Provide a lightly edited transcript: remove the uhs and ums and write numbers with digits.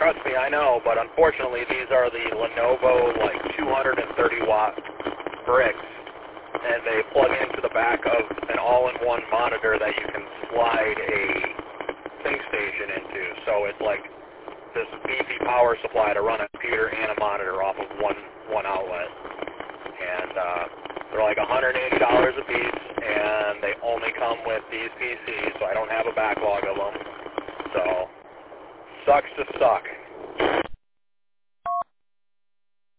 trust me, I know, but unfortunately these are the Lenovo, like, 230-watt bricks, and they plug into the back of an all-in-one monitor that you can slide a ThinkStation into. So it's like this beefy power supply to run a computer and a monitor off of one outlet. And they're like $180 a piece, and they only come with these PCs, so I don't have a backlog of them. So, sucks to suck.